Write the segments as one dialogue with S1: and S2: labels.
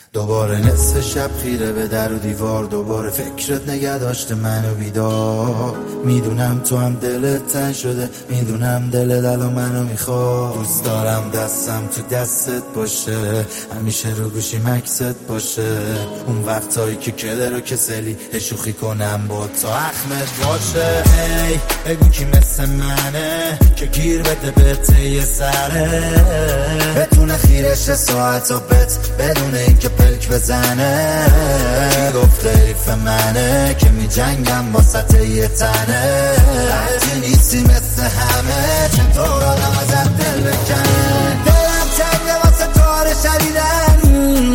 S1: دوباره نصف شب خیره به در و دیوار، دوباره فکرت نگه داشته منو بیدار. میدونم تو هم دلت تنگ شده، میدونم دلت الان منو میخواد. دوست دارم دستم تو دستت باشه، همیشه رو گوشی مکست باشه. اون وقتایی که کله رو کسلی شوخی کنم با تو اخمت باشه. هی بگو کی مثل منه که گیر بده به ته سره، بتونه خیرش ساعت و بدون اینکه پلک بزنه. کی گفته حیف منه که می جنگم با سطح یه تنه. تو نیستی مثل همه، چطور آدم ازت دل بکنه. دلم تنگه واسه تاره شدیدن،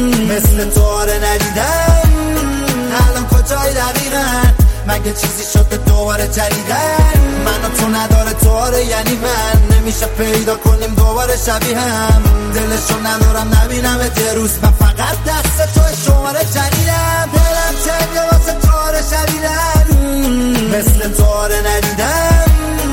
S1: مثل تاره ندیدن. الان کجای دقیقا؟ مگه چیزی شده دوباره جدیدن؟ من و تو نداره تواره یعنی من، نمیشه پیدا کنیم دوباره شبیه هم. دلشو ندارم نبینم یه روز، من فقط دست تو شماره جدیدم. دلم تنگه واسه تواره شدیدن، مثل تواره ندیدن.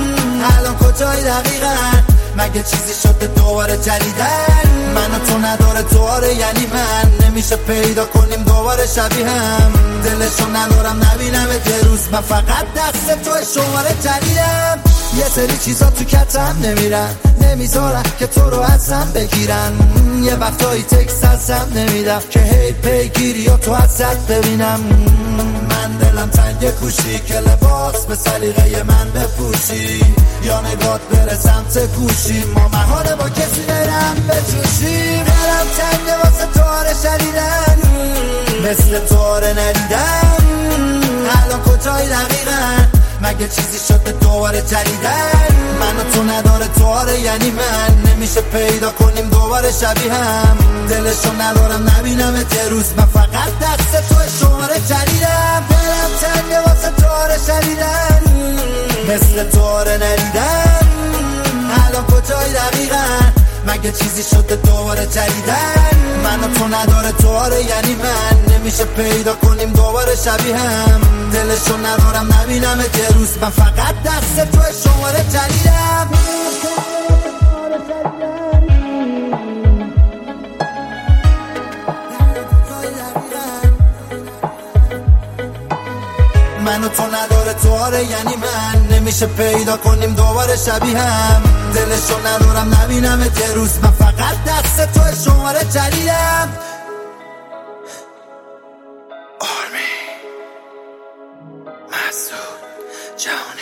S1: الان کجای دقیقا؟ مگه چیزی شده دوباره جدیدن؟ من و تو نداره تواره یعنی من، نمیشه پیدا کنیم دوباره شبیه هم. دلشو ندارم نبینم یه روز، من فقط دست تو شماره جدیدم. یه سری چیزا تو کتم نمیرن، نمیذارن که تو رو ازم بگیرن. یه وقتایی تکست ازم نمیدم که هی پیگیری یا تو ازت ببینم. من دلم تنگ کوشی که لباس به سلیقه من بپوشی، یا نگات بره سمت گوشی، ما محاله با کسی برم بجوشیم. دلم تنگ واسه تاره شدیدن، مثل تاره ندیدن. الان کجای دقیقا؟ مگه چیزی شده دوباره جدیدن؟ من و تو نداره تواره یعنی من، نمیشه پیدا کنیم دوباره شبیه هم. دلشو ندارم نبینم یه روز، من فقط دست تو شماره جدیدم. دلم تنگه واسه تواره شدیدن، مثل تواره ندیدن. الان کجای دقیقا؟ مگه چیزی شده دوباره جدیدن؟ من و تو نداره تواره یعنی من، نمیشه پیدا کنیم دوباره شبیه هم. دلشو ندارم نبینم یه روز، من فقط دست تو شماره جدیدم. من و تو نداره تواره یعنی من، نمیشه پیدا کنیم دوباره شبیه هم. دلشو ندارم نبینم یه روز، من فقط دست تو شماره جدیدم. آرمی مسعود جهان